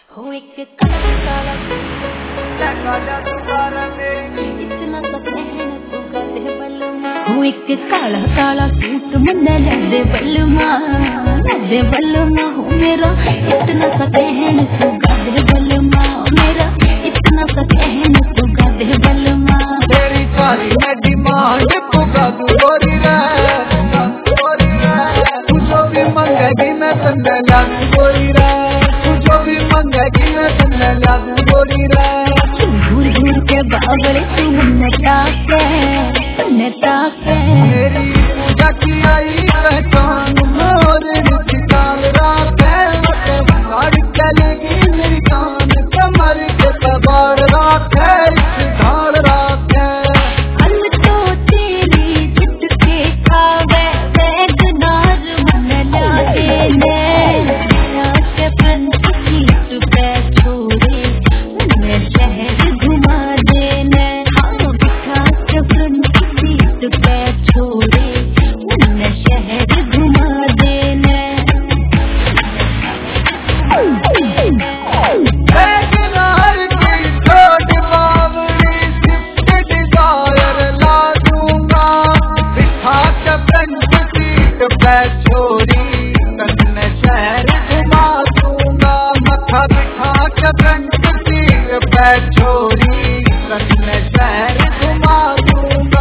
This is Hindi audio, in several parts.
हो एक काला इतना सा कहना तू गधे बलमा हो एक काला काला सूट मन्ने लदे बलमा हो मेरा इतना सा कहना तू गधे बलमा मेरा इतना सा कहना तू गधे बलमा तेरी सारी मैं डिमांड पुगा तू गोरी रे तू जो भी मंगेगी मैं तन्ने ला दूं गोरी रे तू जो भी मंगेगी मैं तन्ने ला दूं गोरी रे घूर घूर के बावले तू मन्ने ताके मेरी पूजा की आई पहचान मोरे निची काल रात है गाड़ी चलेगी मेरी कान कमर के कबाड़ रात है धाड़ रात है हम तो तेरी जिद के खावे वैगनार मन लागे ने के पंच की सुबह छोड़े मैं शहर घुमा देने हाँ बिठा के पंच की सुबह छोड़े मैं शहर घुमा देने वैगनार की छोट बावड़ी स्विफ्ट डिजायर ला दूंगा बिठा के फ्रंट सीट पे छोड़ी तन्ने शहर घुमा दूंगा मथा बिठा के फ्रंट सीट पे छोड़ी तन्ने शहर घुमा दूंगा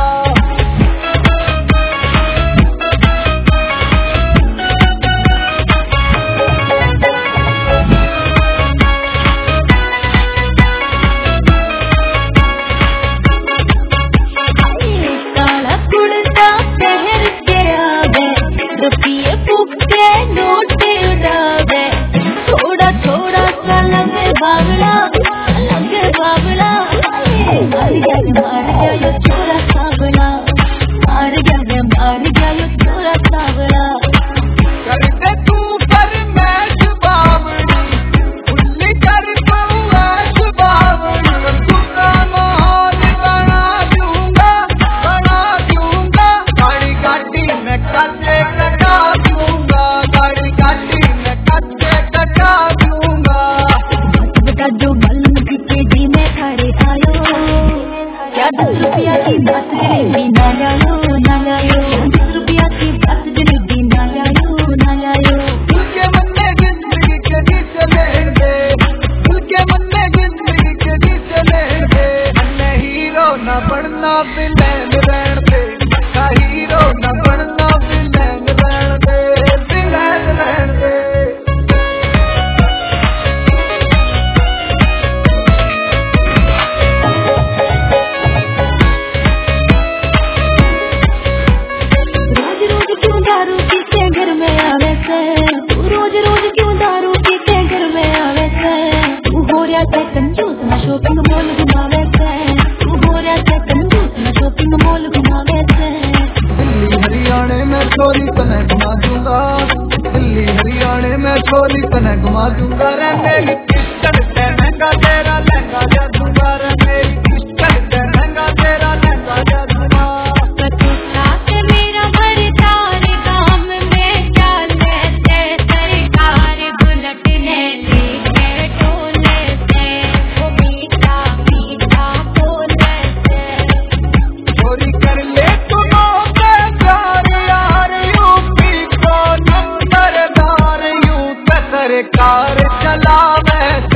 काला कुड़ता पहर के आवे रुपये फूके नोट उड़ावे थोड़ा थोड़ा सा लगे बावला मार गया यो छोरा सावला मार गया यो छोरा सावला करके तू फरमाइश बावड़ी उल्ली कर तू ऐश बावड़ी तुझका माहौल बना दूंगा गाड़ी में कच्चे कटा दूंगा बेटा जो बल्लू की तेजी में खड़े आयो क्या 10 रुपया की बात जलेबी ना लायो 10 रुपया की बात जलेबी ना लायो तुझके मन में जिंदगी के गीत लेने दे तुझके मन में जिंदगी के गीत लेने दे अन्ने हीरो न बनना विलेन रहने दे हीरो न बनना विलेन रहने दे रोज रोज क्यों दारू पीते घर में आवे से तू रोज रोज क्यों दारू पीते घर में आवे से तू हो रहा है कंजूस ना शॉपिंग मॉल घुमावे से तू हो रहा है कंजूस ना शॉपिंग मॉल घुमावे से दिल्ली हरियाणा में छोरी तने घुमा दूंगा दिल्ली हरियाणा में छोरी तने घुमा दूंगा रे मेरी किस्मत से महंगा तेरा लहंगा दे दूंगा रे मेरी किस्मत से महंगा तेरा लहंगा दे दूंगा मेरा भरतार काम में चाले से सरकार बुलेट ले लेके टोले से वो मीठा बोले से चोरी कर ले तुम प्यार यार यूपी को नंबरदार यूं सरकार चलावे